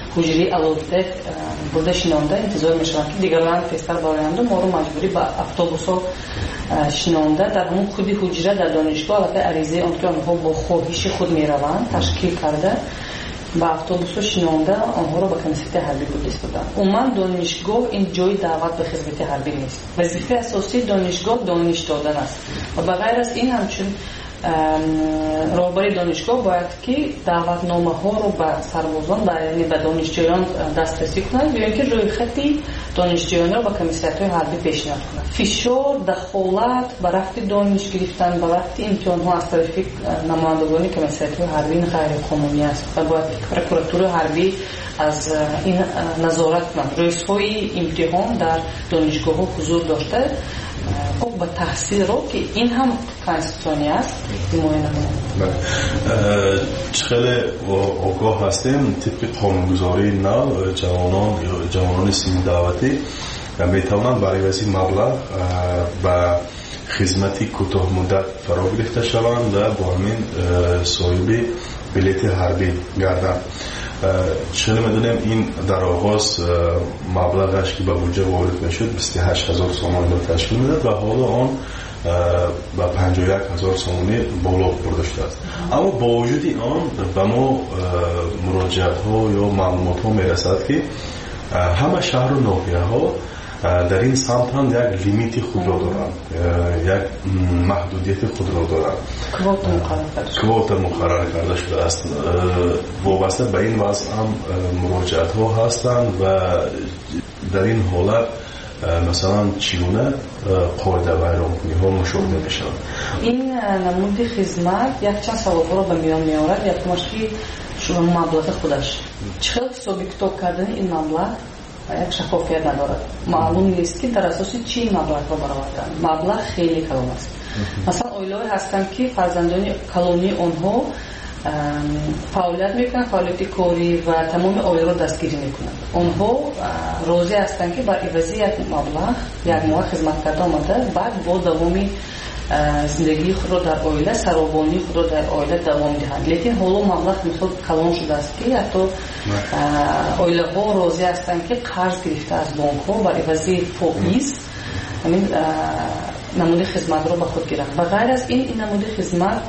ҳуҷраи алофта бурда шинонда интизор мешаванд ки дигарон тестар бароянду моро маҷбурӣ ба автобусҳо шинонда дар ҳамон худи ҳуҷра дар донишгоҳ албатта аризаи он ки онҳо бо хоҳиши худ мераванд ташкил карда ба автобусҳо шинонда онҳоро ба комиссияти ҳарбӣ будистоданд. умуман донишгоҳ ин ҷои даъват ба хизмати ҳарбӣ нест. вазифаи асосии донишгоҳ дониш додан аст ва ба ғайр аз ин ҳамчун роҳбари донишгоҳ бояд ки даъватномаҳоро ба сарбозон яъне ба донишҷӯён дастрасӣ кунад ё ин ки рӯйхати донишҷӯёнро ба комиссиятҳои ҳарбӣ пешниҳод кунад. фишор дахолат ба рафти дониш гирифтан ба рафти имтиҳонҳо аз тарафи намояндагони комиссиятҳои ҳарбӣ ғайриқонунӣ аст ва бояд ки прокуратураи ҳарбӣ аз ин назорат кунад. рӯизҳои имтиҳон дар донишгоҳҳо ҳузур дошта ба таҳсилро ки ин ҳам конституционӣ аст ҳимоя намоянд. خیلی آگاه هستیم طبق قانونگذاری نو جوانان سن دعوتی میتوانند برای وضعی مبلغ به خدمتی کوتاه مدت فرا گرفته شوند و با همین صاحب بلیط حربی گردند. چون میدونیم این در آغاز مبلغش که به بودجه وارد میشد 28,000 سومان تشکیل میداد و حالا آن با 51,000 سومانی بالا برده شده است. اما با وجود آن به ما مراجعات ها یا معلومات ها میرسد که همه شهر و ناحیه ها در این سمت هم یک لیمیت خود را دارند، یک محدودیت خود را دارند. کوتا مقرر کرده شده است. وابسته به این وضع هم مراجعات ها هستند و در این حالت مثلا چگونه قاعده ویرانکنی ها مشاهده میشود. این نمود خدمت یک چند سوابق را به میان میآورد. یکمش که شما مبلغ خودش چه حسابی کتاب کردن این مبلغ یک شفافیت ندارد. معلوم نیست که در اساس چی مبلغ را برآوردند. مبلغ خیلی کلان است. مثلا اویلای هستند که فرزندان کلونی آنها فعالیت میکنند، فعالیت کاری و تمام اویل را دستگیری میکنند. آنها راضی هستند که بر عوض یک مبلغ یک ماه خدمت کرده آمده بعد با دوامی زندگی خود را در اویل سرابانی خود را در اویل دوام دهند. لیکن حالا مبلغ مثل کلان شده است که حتی اویل ها راضی هستند که قرض گرفته از بانک ها بر عوض فائز همین نمود خدمت را به خود گیرند. و غیر از این نمود خدمت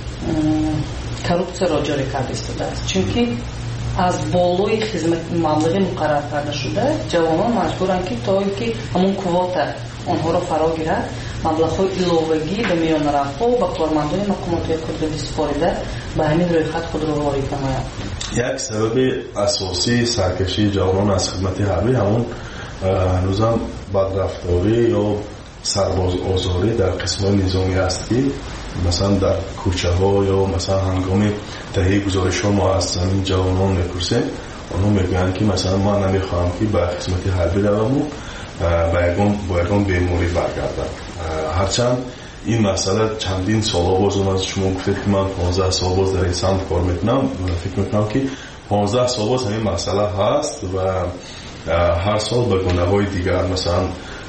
коррупция ро ҷорӣ карда истодааст. чунки аз болои хизмат маблағи муқаррар карда шуда ҷавонон маҷбуранд ки то ки ҳамон квота онҳоро фаро гирад маблағҳои иловагӣ ба миёнаравҳо ба кормандони мақомотҳои кӯдоди супорида ба ҳамин рӯйхат худро ворид намоянд. як сабаби асосии саркашии ҷавонон аз хидмати ҳарбӣ ҳамон ҳанӯзам бадрафторӣ ё сарбозозорӣ дар қисмҳои низомӣ аст ки مثلا در کوچه ها یا مثلا هنگام تهیه گزارش ها ما از زمین جوانان میپرسیم آنها میگویند که مثلا ما نمیخواهم که به خدمت حربی روم و با یگان بیماری برگردم. هرچند این مسئله چندین سال باز از شما گفتید که من 15 سال باز در این سمت کار میکنم فکر میکنم که 15 سال باز همین مسئله هست و هر سال به گونه های دیگر مثلا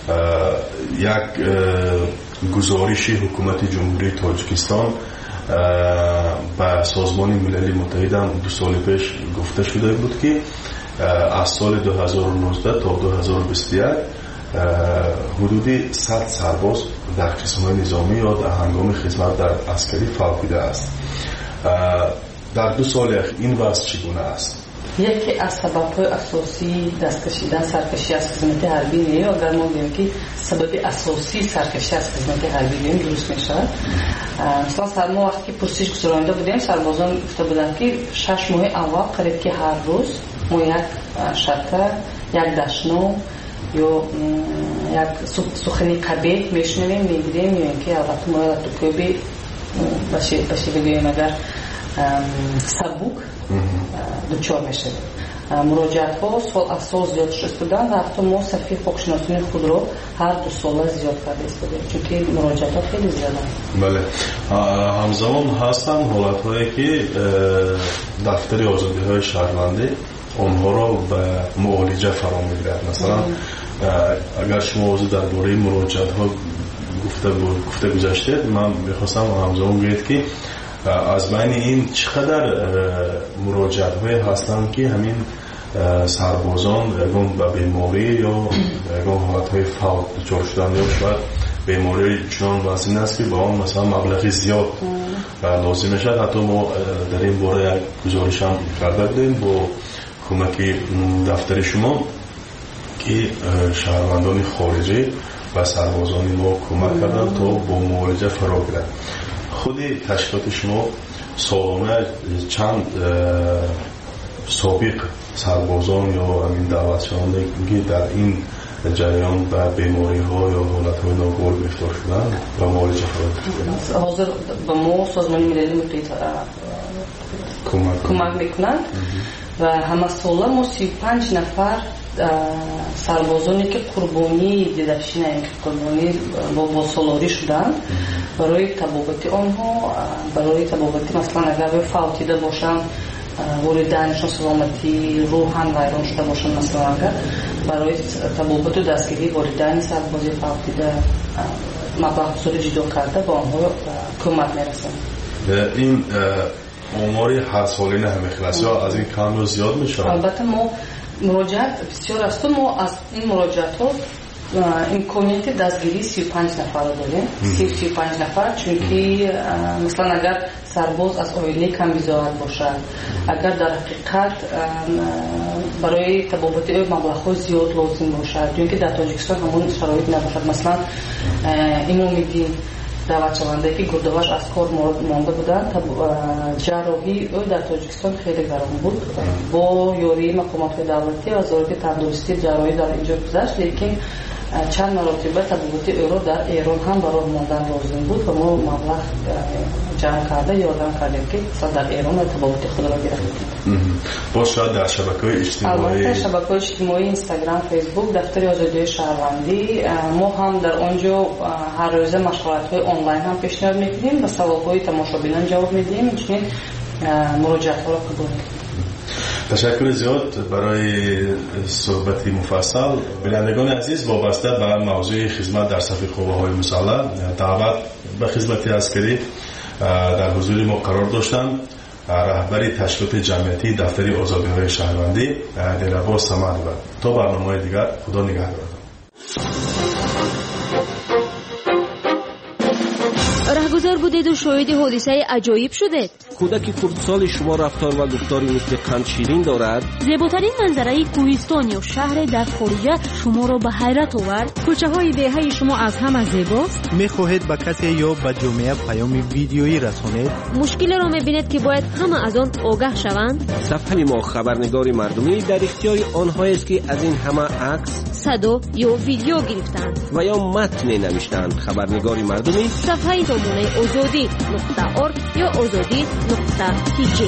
یک گزارش حکومت جمهوری تاجیکستان به سازمان ملل متحد هم 2 سال پیش گفته شده بود که از سال 2019 تا 2021 حدود 100 سرباز در قسم‌های نظامی یا در هنگام خدمت در عسکری فوت است. در 2 سال این وضع چگونه است؟ یکی از سبب‌های اساسی دست کشیدن سرکشی از خدمت حربی نیست. اگر ما بگیم که سبب اساسی سرکشی از خدمت حربی نیست درست میشه. مثلا ما وقتی پرسش گذرانده بودیم سربازان گفته بودند که 6 ماه اول قریب که هر روز ما یک شکر، یک دشنو یا یک سخنی قبیح میشنویم میگیریم میگیم که البته ما تو کوبی باشه بگیم اگر سبوک دچار میشه. مراجعات ها سال از سال زیاد شدن و حتی ما صفحه حقوق‌شناسی خود رو هر 2 ساله زیاد کرده استادیم چون مراجعات ها خیلی زیادن. بله همزمان هستن حالت هایی که دفتر آزادی های شهروندی آنها را به معالجه فرا میگیرد. مثلا اگر شما درباره مراجعات ها گفته گذاشتید من میخواستم همزمان بگید که از بین این چقدر مراجعات های هستند که همین سربازان یکم به بیماری یا یکم حالتهای فوت دچار شدن یا شاید بیماری چنان وزین است که با آن مثلا مبلغی زیاد لازم شد. حتی ما در این باره یک گزارش هم کرده بودیم با کمک دفتر شما که شهروندان خارجی و سربازان ما کمک کردن تا با معالجه فرا گیرند. خود تشکیلات شما سالانه چند سابق سربازان یا همین دعوتشان که در این جریان به بیماری ها یا حالت های ناگوار گرفتار شدن و معالجه فرا گرفتن؟ حاضر به ما سازمان ملل متحد کمک میکنند و همه ساله ما 35 نفر سربازانی که قربانی دیدشی نه قربانی با سالاری شدند برای تبابت آنها، برای تبابت مثلا اگر فوتیده باشند والدینشون سلامتی روحاً ویران شده باشند، مثلا اگر برای تبابت و دستگیری والدین سربازی فوتیده مبلغ بزرگی جدا کرده با آنها کمک میرسند. این آماری هر ساله نمیخلص یا از این کم یا زیاد میشه؟ البته ما مراجعت بسیار است. ما از این مراجعت ها امکانیت دستگیری 35 نفر داریم. 35 نفر، چونکه مثلا اگر سرباز از آینه کم بیزارت باشد، اگر در حقیقت برای تبابت او مبلغ زیاد لازم باشد، چونکه در تاجیکستان همون شرایط نباشد. مثلا اینو میگیم دعوت شونده که گرده‌اش از کار مانده بودن، جراحی او در تاجیکستان خیلی گران بود. با یاری مقامات دولتی و وزارت تندرستی جراحی در اینجا گذشت، لیکن چند مرتبه تبابت او را در ایران هم برای ماندن لازم بود و ما مبلغ جمع کرده یادم کردیم که در ایران تبابت خود را گرفتیم. با شاید در شبکه‌های اجتماعی، البته شبکه‌های اجتماعی اینستاگرام، فیسبوک، دفتر آزادی شهروندی، ما هم در آنجا هر روز مشورت‌های آنلاین هم پیشنهاد می‌کنیم و سوال‌های تماشابینان جواب میدیم، چنین مراجعه‌ها را قبول می‌کنیم. تشکر زیاد برای صحبت مفصل. بینندگان عزیز، وابسته به موضوع خدمت در صف قوه‌های مسلح دعوت به خدمت عسکری در حضور ما قرار داشتند رهبر تشکیلات جمعیتی دفتر آزادی‌های شهروندی دلرباز صمد. تا برنامه‌های دیگر، خدا نگهدار. رهگذر بودید و شاهد حادثه عجایب شدید. کودک خردسال شما رفتار و گفتاری مثل قند شیرین دارد. زیباترین منظره کوهستان یا شهر در خارج شما را به حیرت آورد. کوچه های دهه شما از همه زیباست. میخواهید به کسی یا به جامعه پیام ویدیویی رسانید؟ مشکلی را میبینید که باید همه از آن آگاه شوند. صفحه ما خبرنگار مردمی در اختیار آنهایی است که از این همه عکس، صدا یا ویدیو گرفتند و یا متن نوشتند. خبرنگار مردمی صفحه نمونه azadi.org یا azadi.tk.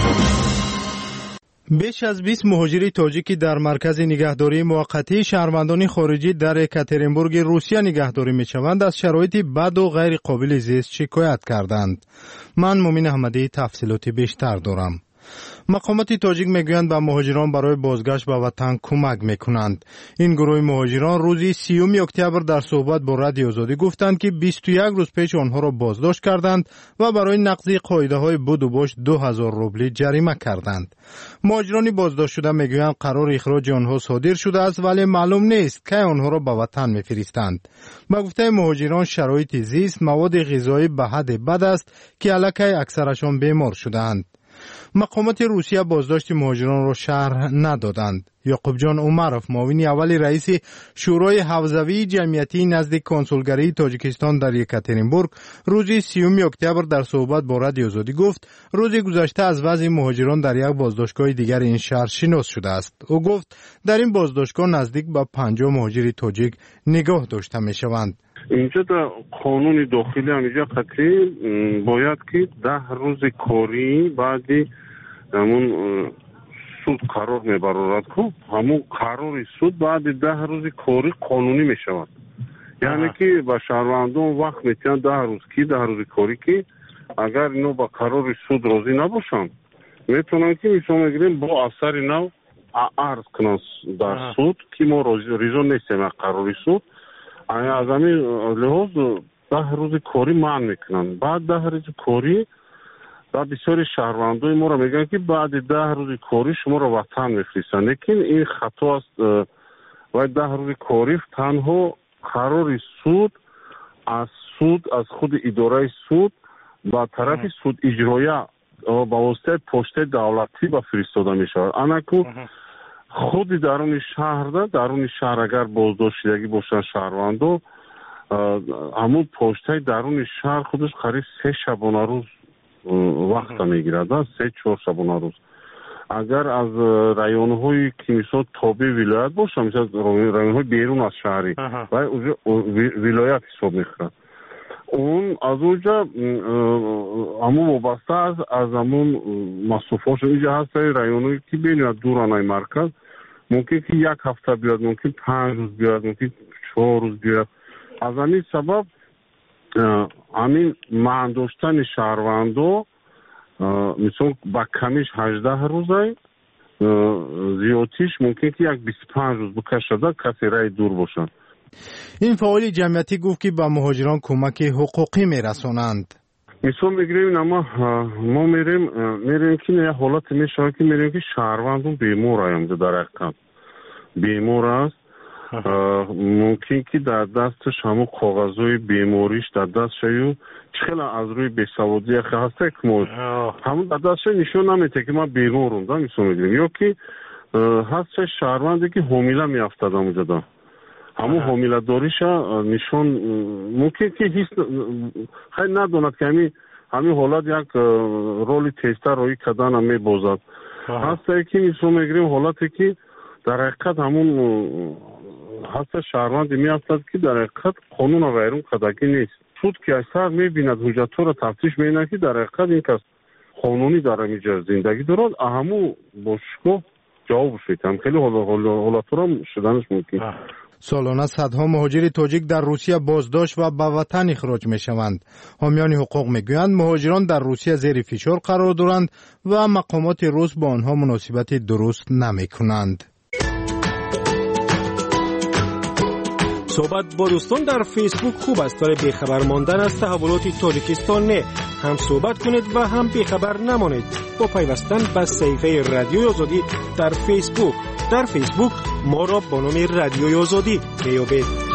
بیش از 20 مهاجر تاجیکی در مرکز نگهداری موقتی شهروندان خارجی در یکاترینبورگ روسیه نگهداری میشوند از شرایط بد و غیر قابل زیست شکایت کردند. من مومن احمدی تفصیلات بیشتر دارم. مقامات تاجیک میگویند به مهاجران برای بازگشت به وطن کمک میکنند. این گروه مهاجران روزی 30 اکتبر در صحبت با رادیو آزادی گفتند که 21 روز پیش آنها را بازداشت کردند و برای نقض قاعده های بود و باش 2000 روبل جریمه کردند. مهاجران بازداشت شده میگویند قرار اخراج آنها صادر شده است، ولی معلوم نیست که آنها را به وطن میفرستند. با گفته مهاجران شرایط زیست، مواد غذایی به حد بد است که الکی اکثرشان بیمار شدند. مقامات روسیه بازداشت مهاجران را شرح ندادند. یعقوب جان عمرов معاون اول رئیس شورای حوزوی جمعیتی نزد کنسولگری تاجیکستان در یکاترینبورگ روز 30 اکتبر در صحبت با رادیو آزادی گفت روز گذشته از وضع مهاجران در یک بازداشتگاه دیگر این شهر شناس شده است. او گفت در این بازداشتگاه نزدیک به 50 مهاجر تاجیک نگاه داشته می شوند. اینجا در قانون داخلی همینجا قطعی باید که 10 روز کاری بعدی همون سود قرار میبرارد که همون قرار سود بعد 10 روز کاری قانونی میشود. یعنی که به شهروندان وقت میتونن 10 روز کی 10 روز کاری که اگر اینو با قرار سود راضی نباشن میتونن که مثلا میگیم با افسر نو عرض کنن در سود که ما ریزون نیستیم قرار سود از همین لحاظ 10 روز کاری منع میکنن. بعد 10 روز کاری و بسیاری شهروندای ما را میگن که بعد 10 روز کاری شما را وطن میفرستن، لیکن این خطا است. و 10 روز کاری تنها قرار سود از خود اداره سود با طرف سود اجرایی با واسطه پشت دولتی با فرستاده می شود. انکو خود درون شهر اگر بازداشت شدگی باشن شهروندو، همون پشت درون شهر خودش قریب 3 شبانه روز وقت میگیرد، 3-4 شبانه روز. اگر از رایون‌های که مثلا تابع ولایت باشه، مثلا رایون‌های بیرون از شهری و ولایت حساب میخورد، اون از اونجا همون وابسته از همون مصرفاش اینجا هست. رایون‌هایی که بین دورانه مرکز ممکن که 1 هفته بیاد، ممکن 5 روز بیاد، ممکن 4 روز بیاد. از همین سبب همین مانداشتن شهروندو مثلا با کمیش 18 روزه، زیادیش ممکن که 25 روز بکشده کسی رای دور باشن. این فعال جمعیتی گفت که با مهاجران کمک حقوقی میرسونند. مثلا میگیریم ما میریم که یه حالت میشه که میریم که شهروندون بیمار هستند، در حقیقت بیمار است. ممکن که در دستش همون کاغذهای بیماریش در دستش چخیل از روی بیسوادی هسته که ما همون در دستش نشون نمیده که ما بیمارم دا میسون میگیریم، یا که هستش شهروندی که حامیله میافتد همونجا دا همون حامیله داریش نشون ممکن که هیچ خیلی نداند که همین حالت یک رولی تیسته روی کدن هم میبازد. هسته که میسون میگیریم حالتی که در حقیقت همون هست شهروندی میافتد که در حقیقت قانون و غیرون کدگی نیست. سود که اکثر میبیند حجت‌ها را تفتیش می‌بیند که در حقیقت این کس قانونی داره اینجا زندگی دارد، همو باشگاه جواب شد. هم خیلی حالات را شدنش ممکن. سالانه صدها مهاجر تاجیک در روسیه بازداشت و به وطن اخراج میشوند. حامیان حقوق میگویند مهاجران در روسیه زیر فشار قرار دارند و مقامات روس با آنها مناسبت درست نمیکنند. صحبت با دوستان در فیسبوک خوب است، برای بیخبر ماندن از تحولات تاجیکستان نه. هم صحبت کنید و هم بیخبر نمانید با پیوستن به صفحه رادیوی آزادی در فیسبوک. در فیسبوک ما را با نام رادیوی آزادی بیابید.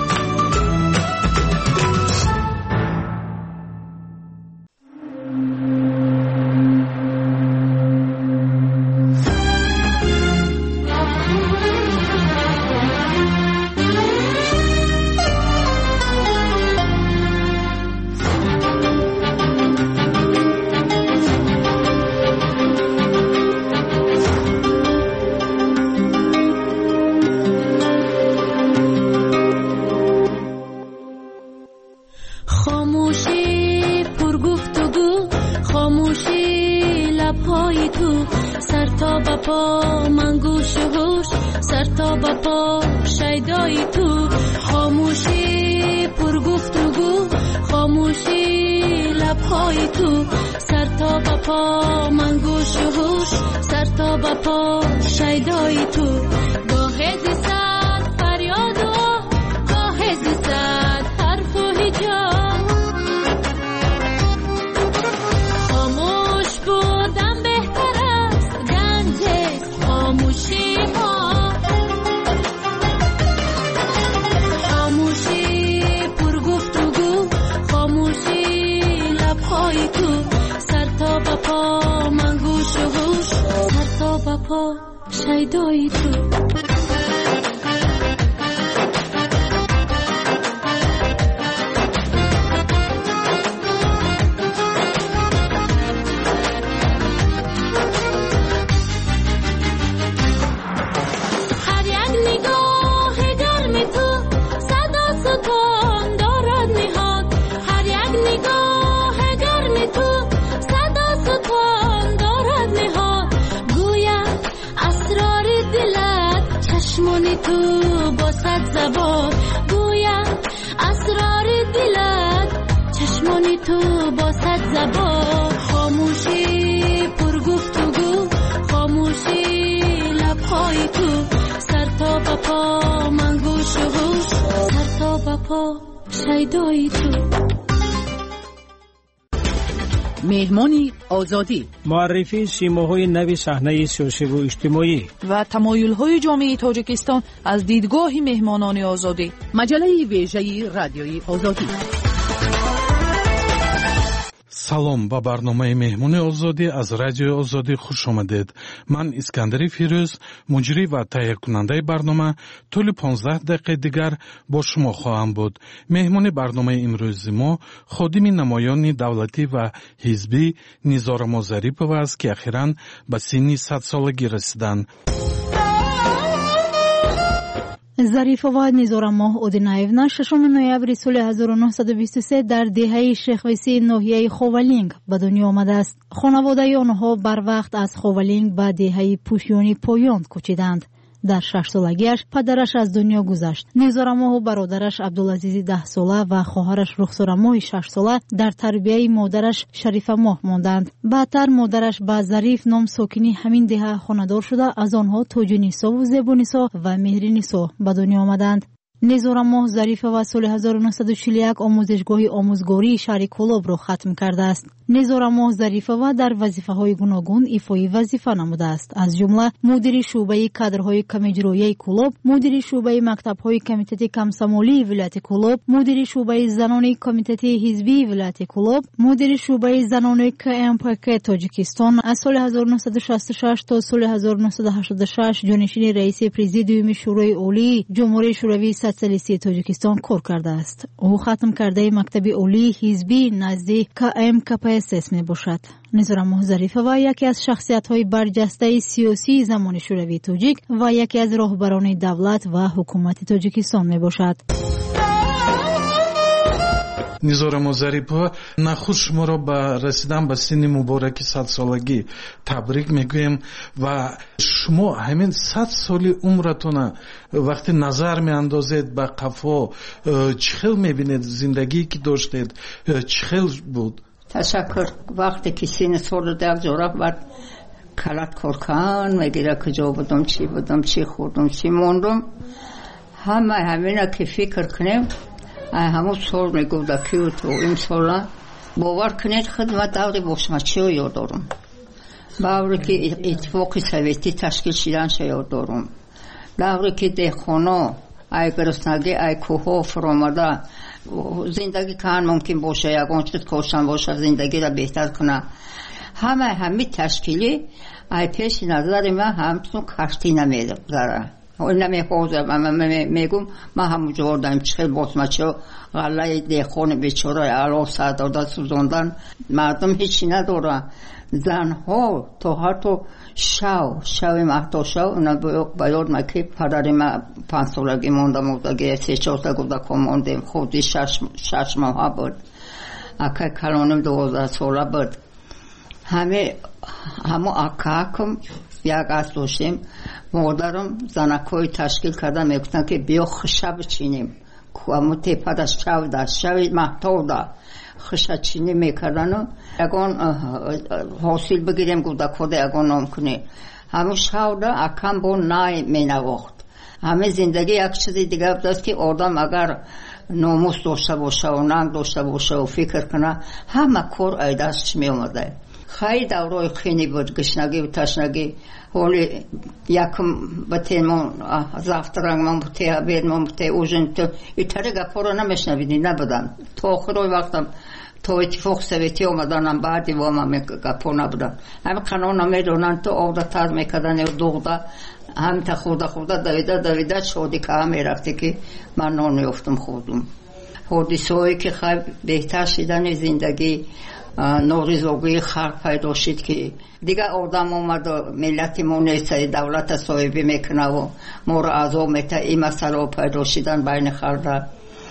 مهمانی آزادی، معرفی سیماهای نو صحنه سیاسی و اجتماعی و تمایل‌های جامعه تاجیکستان از دیدگاه مهمانان آزادی. مجله ویژه رادیوی آزادی. салом ба барномаи меҳмони озодӣ аз радиои озодӣ хуш омадед. ман искандари фирӯз, муҷрӣ ва таҳиякунандаи барнома тӯли 15 дақиқаи дигар бо шумо хоҳам буд. меҳмони барномаи имрӯзи мо ходими намоёни давлатӣ ва ҳизбӣ Низорамо Зарипова аст, ки ахиран ба синни 100-солагӣ расиданд. зарифова Низорамо Одинаевна 6 ноябри соли 1923 дар деҳаи Шехвисии ноҳияи Ховалинг ба дунё омадааст. хонаводаи онҳо барвақт аз Ховалинг ба деҳаи Пушёни Поён кӯчиданд. дар 6-солагиаш падараш аз дунё гузашт. Низорамо бародараш Абдулазизи 10 сола ва хоҳараш Рухсорамои 6 сола дар тарбияи модараш Шарифамоҳ монданд. баъдтар модараш ба Зариф ном сокини ҳамин деҳа хонадор шуда, аз онҳо Тоҷинисову Зебунисо ва Меҳринисо ба дунё омаданд. Низорамо Зарифова соли 1941 омӯзишгоҳи омӯзгории шаҳри Кӯлобро хатм кардааст. Низорамо Зарифова дар вазифаҳои гуногун ифои вазифа намудааст. аз ҷумла мудири шуъбаи кадрҳои камиҷроияи Кӯлоб, мудири шуъбаи мактабҳои комитети камсамолии вилояти Кӯлоб, мудири шуъбаи занони комитети ҳизбии вилояти Кӯлоб, мудири шуъбаи занони КМПК Тоҷикистон. аз соли 1966 то соли 1986 ҷонишини раиси президиуми шӯрои олии ҷумҳурии шӯравии социалистии Тоҷикистон кор кардааст. ӯ хатм кардаи мактаби олии ҳизбӣ назди КМКПСС мебошад. Низорамо Зарифова яке аз шахсиятҳои барҷастаи сиёсии замони шӯравии тоҷик ва яке аз роҳбарони давлат ва ҳукумати Тоҷикистон мебошад. Низорамо Зарипова, нахуд шуморо ба расидан ба синни мубораки 100-солагӣ табрик мегӯем ва шумо ҳамин 100 соли умратона вақти назар меандозед ба қафо, чӣ хел мебинед зиндагие ки доштед, чӣ хел буд? تشکر. وقتی که سین سال در جوراب بر کلات کارکان میگیره کجا بودم، چی بودم، چی خوردم، چی موندم، همینا که فکر کنیم همون سال میگوده که تو این سالا باور کنید خدمت دوری باشمچی رو یاد دارم. دوری که اتفاقی سویتی تشکیل شدن شو یاد دارم. دوری که دهخانه ای گرسنگی ای کوه فرامده زندگی کن ممکن باشه، یکان چیز کوشن باشه زندگی را بهتر کنه. همه تشکیلی ای پیش نظر من همچون کشتی نمیداره. این نمیخوزم، میگم من همون جوردم چخیل باسمچه غله دیخون بیچاره علا سرداده سوزاندن مردم هیچی نداره. زنها تا حتی شوی مهدا شو اونا باید مکی پدری من 5 سالگی موندم موندگی 3-4 تا گفته که موندیم خودی 6 ماه بود. اکای کلانم 12 ساله بود. همه اکاکم یک از دوشیم مادرم زنکای تشکیل کرده میگفتن که بیا خشب چینیم که همون تیپه دا شو دا شوی محتاب دا خشب چینی میکردن و اگان حاصل بگیریم گفته کده اگان نام کنی همون شو دا اکم با نای می نواخت. همه زندگی یک چیزی دیگه بودست که آدم اگر ناموس داشته باشه و ننگ داشته باشه و فکر کنه همه کار ایدستش می اومده. خیلی دورای خیلی بود، گشنگی و تشنگی. حالی یکم بتیمون زفترنگ من بوده عبید من بوده اوژن تو ایتره گپا رو نمیشنویدی نبودن. تا آخرای وقتم تا اتفاق سویتی آمدنم بعدی وام هم گپا نبودن. همه قنان میدونن تو عادتر میکردن و دوغده هم تا خورده دویده شادی که هم میرفتی که من نانیفتم خودم. حادثه‌ای که خیلی بهتر شدن زندگی نوریزوگی خلق پیدا شد که دیگه آدم اومد و ملتی ما نیست دولت صاحبی میکنه و ما را عذاب میته. این مسئله پیدا شدن بین خلق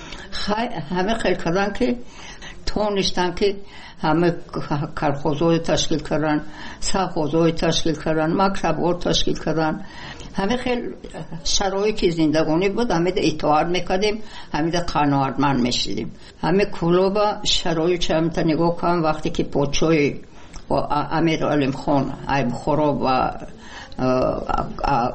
همه خیلی کردن که تونشتن که همه کارخانه‌های تشکیل کردن، ساختمان‌های تشکیل کردن، مکتب‌ها تشکیل کردن. همه خیلی شرایطی زندگانی بود. همه اطاعت میکردیم، همه قناعتمند میشدیم. همه کلوبا شرایط هم تا نگاه کنم وقتی که پادشاه و امیر علیم خان ایوب خورا و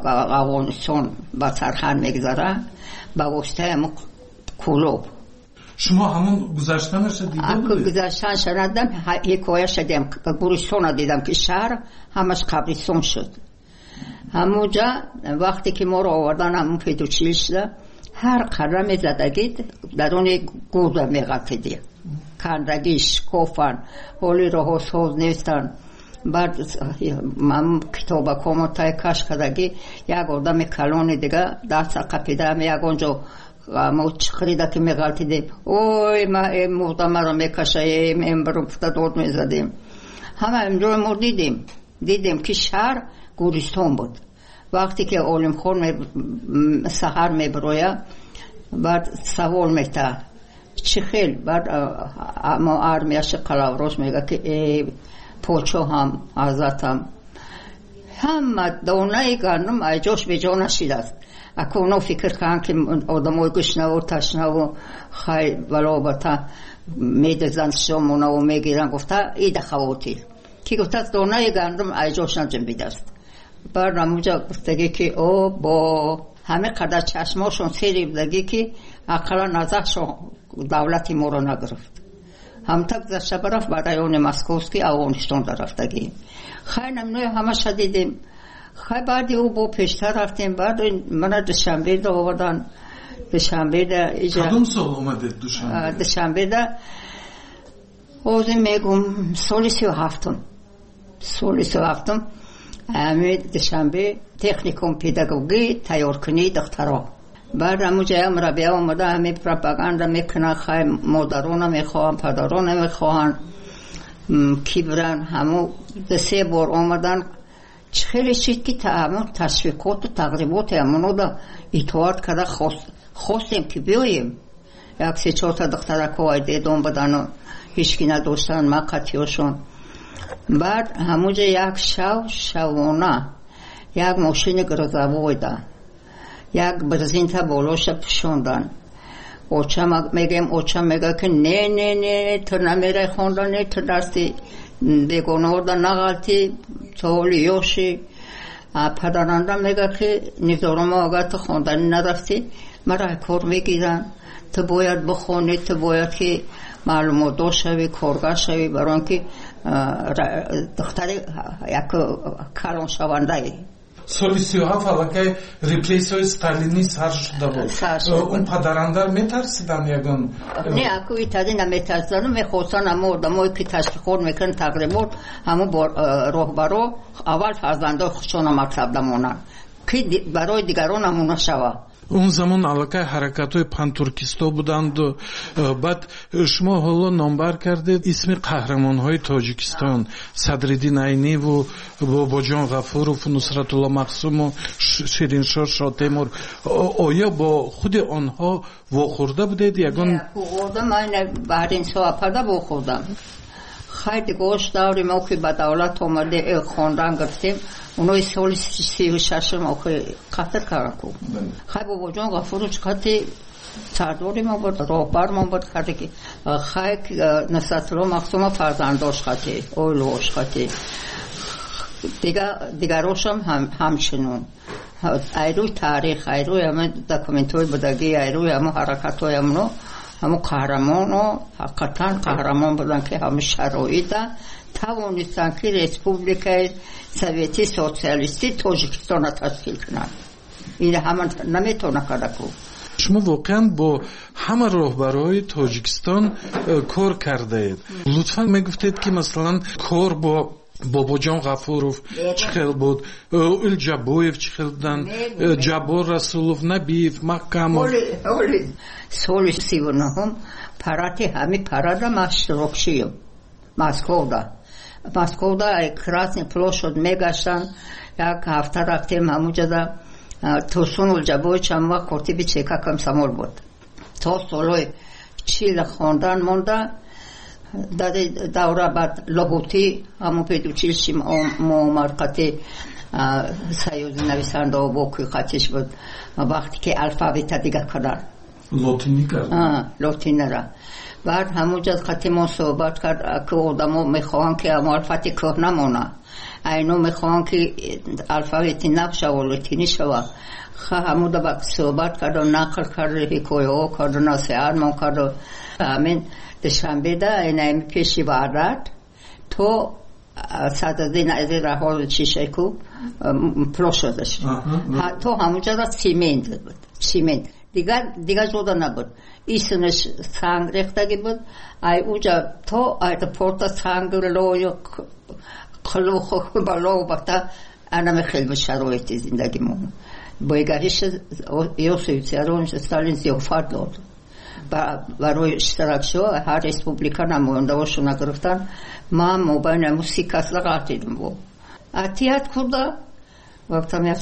افغانستان با سرحد میگذره با واسطه هم کلوب شما همون گذشتنش دیده بودید؟ گذشتن شنیدم، حکایش دیدم، گورستان دیدم که شهر همش قبرستان شد. همونجا وقتی که ما رو آوردن همون پیدوچیلش هر قدم زدگید درون گوزه میقتیدی، کندگیش کوفن حالی رو سوز نیستن. بعد من کتابکامو تای کش کردگی یک آدم کلانی دیگه دست قپیدم، یک اونجا ما چخریده که میغلطیدیم، اوی ما این مردم رو میکشه، این برو دور میزدیم. همه امجور ما دیدیم که شهر گورستان بود. وقتی که علم خور سحر میبرویه بعد سوال میته چی خیل، بعد اما ارمیش قلاوروش میگه که پوچو هم حضرتم همه دونه گرنم ایجاش به جا نشیده است. اکو اونا فکر کنن که آدم های گشنه و تشنه و خیلی ولابتا میدزن شمونه و میگیرن. گفته ایده خواتیر که گفته از دونه گرنم ایجاش نجم بیده است. بعد نموجه گفتگی که او با همه قدر چشماشون سیری بدگی که اقلا نظرشون دولتی ما رو نگرفت. هم تک گذشته برفت برای اون مسکوسکی اوانشتون در رفتگی خیلی نمنوی همه شدیدیم. خیلی بعدی او با پیشتر رفتیم. بعد من دوشنبه ده آوردن. دوشنبه ده کدوم سال اومده دوشنبه؟ دوشنبه ده اوزی میگم سال 37م سال 37م همه دوشنبه تکنیکوم پیداگوگی تیار کنی دخترها. بعد همونجا هم ربیه اومده همه پروپاگاندا میکنن، خیلی مادران میخواهن پدران میخواهن کی برن. همون 3 بار اومدن خیلی چیز که همون تشویقات و تقریبات همونو دا اطاعت کرده خواستیم که بیاییم. 1-3-4 تا دخترک های دیدون بدن و هیچکی نداشتن مقتیاشون. بعد همونجا یک شوانه یک ماشین گرزوای ده یک برزین تا بالاش پشوندن. اوچم میگه که نه تو نمیره خوندن، نه تو دستی دیگونه وردن نغلطی تو لیوشی. پدرانده میگه که نظارم آگه تو خوندن نرفتی مرا کار میگیرن، تو باید بخونی، تو باید که معلومات داشت شوی، کارگاه شوی، بران که دختری یک کلان شونده ای. سال 37 علاقه ریپریسیون استالینی سر شده بود. اون پدرانده میترسیدن یگان؟ نه اکوی تادی نمیترسیدن، میخواستن همه آدمایی که تشکیل میکنن تقریبا همه راهبرا اول فرزنده خودشون مکتب دمونن که برای دیگران همون شوه. اون زمان علاقه حرکت های پانتورکیستا بودند. بعد شما حالا نامبر کردید اسم قهرمان های تاجیکستان، صدرالدین عینی و باباجان غفورов و نصرت الله مقسوم و شیرینشاه شاه تیمور، آیا با خود آنها واخورده بودید یگان؟ واخوردم، من بعد این سوابده واخوردم. خیلی گوش داریم او که به دولت آمده خواندن گرفتیم. اونای سال 36 ما که قطر کردن. خیلی بابا جان غفورش خیلی سرداری ما بود، راهبر ما بود، خیلی نصرت الله مقسوم فرزنداش خیلی اولوش خیلی دیگراش هم همچنون. ایروی تاریخ، ایروی همه دکومنت های بودگی، ایروی همه حرکت های همونو همون قهرمان و حقیقتا قهرمان بودن که همه شرایط توانستن که ریسپوبلیک سوویتی سوسیالیستی تاجیکستان تشکیل کنن. این همه نمیتونه کرده کو. شما واقعا با همه راهبرهای تاجیکستان کار کرده اید. لطفا میگفتید که مثلا کار با باباجان غفورов چخیل بود، الجابویف چخیل بودن، جابور رسولов، نبیف، محکمov. سال 39 پراتی همه پرادا مشترک شیم. مسکو دا کراسنی پلوشد میگشتن. یک هفته رفتیم همونجا دا توسون الجابوی چند وقت کتیبی چیکا کم سمول بود. تا سالوی چیل خوندن مونده. در دوره بعد لابوتی همون پیدوچیلشی مرقتی سیوزی نویسنده و باقی قطعش بود. وقتی که الفابیت دیگه کردن لاتینی کردن لاتینی را. بعد همونجا قطعی ما صحبت کرد که آدم ها میخواهن که الفابیت که نمونه. اینو میخوان که الفابتی نبشه و لاتینی شوه همون دا صحبت کرد و نقل کرد حکایه ها کرد و نصیحت ما کرد و همین دوشنبه ده این پیشی وارد تو صددین از راه چیشه کو پلو شده شد تو همونجا را سیمنت بود سیمنت دیگر جدا نبود ایسونش سنگ ریختگی بود ای اوجا تو ای پورتا سنگ لوی خلو بالو بختا انا خیلی شرایطی زندگی مون بایگاریش یوسف سیارونش استالین زیافت داد برای اشتراک شو هر ریسپوبلیکا نماینده‌هاشون گرفتن ما مبین موسیقی اصلا قاطیدم بود اتیات کرده وقتا میاد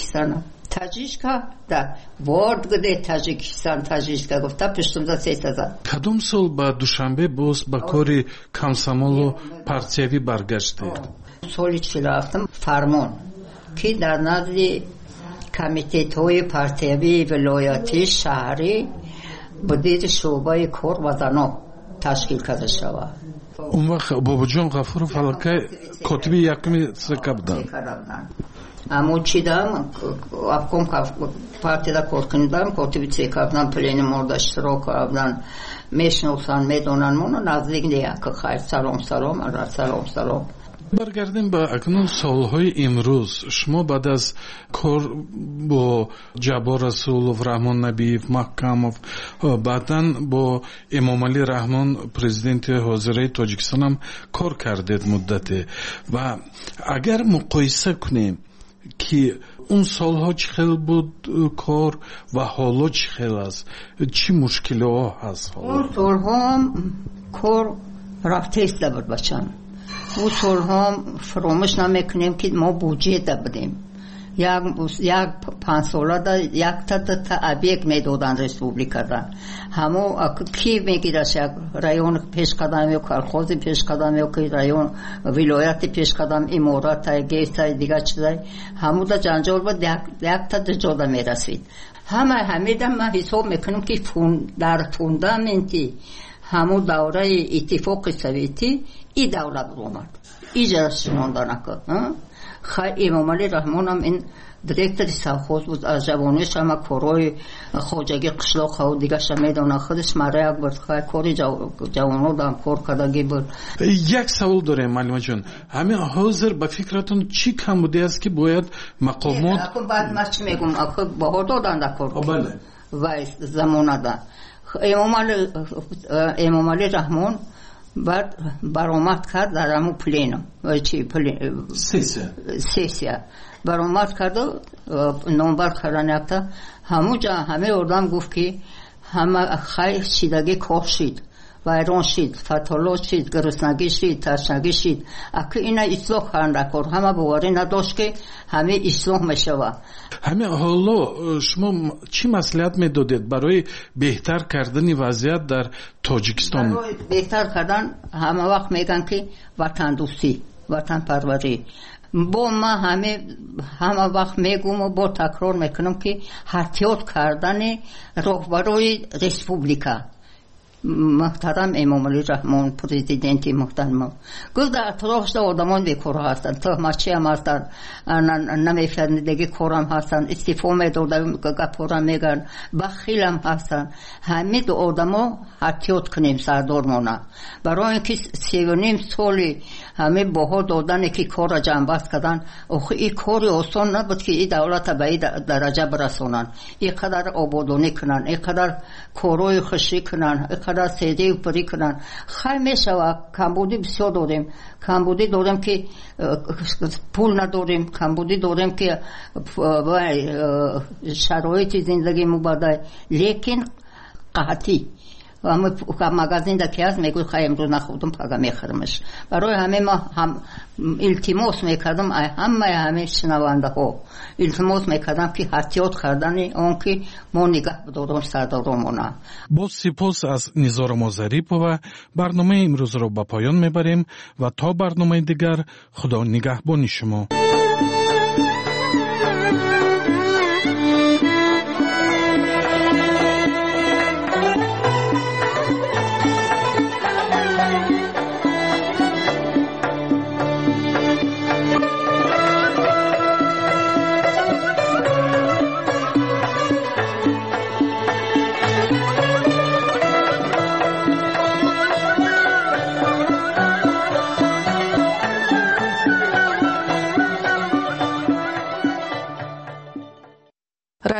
تاجیکستان да ворд где таҷикистон таҷикка гуфта пиштумда 3000 кадом сол ба душанбе боз ба кори камсамолу партиявӣ баргаштед соли 47 фармон ки дар назди комитетҳои партиявии вилоятӣ шаҳрӣ будиди шӯъбаи кор ва занон ташкил карда шавад он вақт бобоҷон ғафуров аллакай котиби якуми ЦК буданд аммо чидам обком партияда кор кардам котиби ЦК будам пленумда иштирок кардам мешиносанд медонанд моно наздик як хайр салом салом баргардем ба акнун солҳои имрӯз шумо баъд аз кор бо ҷаббор расулов раҳмон набиев маҳкамов баъдан бо эмомалӣ раҳмон президенти ҳозираи тоҷикистон ҳам кор кардед муддате ва агар муқоиса кунем ки он солҳо чӣ хел буд кор ва ҳоло чӣ хел аст чӣ мушкилиҳо ҳаст он солҳо кор рафтеста буд бачам او سالها فراموش نمیکنیم که ما بودجه دادیم یک 5 ساله دا یک تا ابیک میدادن ریسپوبلیکا دا همو کی میگیرش یک رایون پیش قدم یا کارخوز پیش قدم یا که رایون ولایت پیش قدم امارات گیست دیگه چیزای همو دا جنجال بود یک تا جدا میرسید همه دا ما حساب میکنیم که در فوندامنتی همو دوره اتفاق سویتی ای دوره برآمد ایجاش ماندن کرد امامعلی رحمان هم این دیرکتر سوخوز بود از جوانیش هم کارهای خواجگی قشلاق ها و دیگه میدونه خودش مرایق بود کاری جوانو هم کار کردگی بود یک سوال داریم معلومه جان همین حاضر به فکرتون چی کم بوده است که باید مقامات بعد ما چی میگم باها دادن در کار و زمانه ده امامعلی رحمان بعد برآمد کرد در همون پلینم سیسیا برآمد کرد و نامبر کردن یکتا همون جا همه آدم گفت که همه خیلی شیدگی کار شید ویران شید فتالات شید گرسنگی شید تشنگی شید اگه اینا اصلاح کردن کار همه باوری نداشت که همه اصلاح میشود همه حالا شما چی مصلحت میدادید برای بهتر کردن وضعیت در تاجیکستان برای بهتر کردن همه وقت میگن که وطن دوستی وطن پروری با ما همه وقت میگم و با تکرار میکنم که احتیاط کردن راهبرای ریسپوبلیکا محترم امامعلی رحمان پرزیدنتی محترم گفت در اطرافش آدمان بیکار هستند تهمتچی هم هستند نمیفهمیدگی کارم هستند استعفا میدادن گپارم میگن بخیل هم هستند همه دو آدما احتیاط کنیم سردارمانه برای اینکه 3.5 سالی همه باها دادن که کار را جنبست کردن آخه این کار آسان نبود که این دولت به این درجه برسونن اینقدر آبادانی کنن اینقدر کارهای خوشی کنن اینقدر سیده و پری کنن خیلی میشود کمبودی بسیار داریم کمبودی داریم که پول نداریم کمبودی داریم که شرایط زندگی مبادل لیکن قحطی و مغازین در که هست میگوی خواهی امروز نخودم پاگه میخرمش برای همه ما هم التماس میکردم همه شنوانده ها التماس میکردم که احتیاط کردن اون که ما نگاه بدارم سردارمونه با سپاس از نیزار مازریپова برنامه امروز رو به پایان میبریم و تا برنامه دیگر خدا نگهبان شما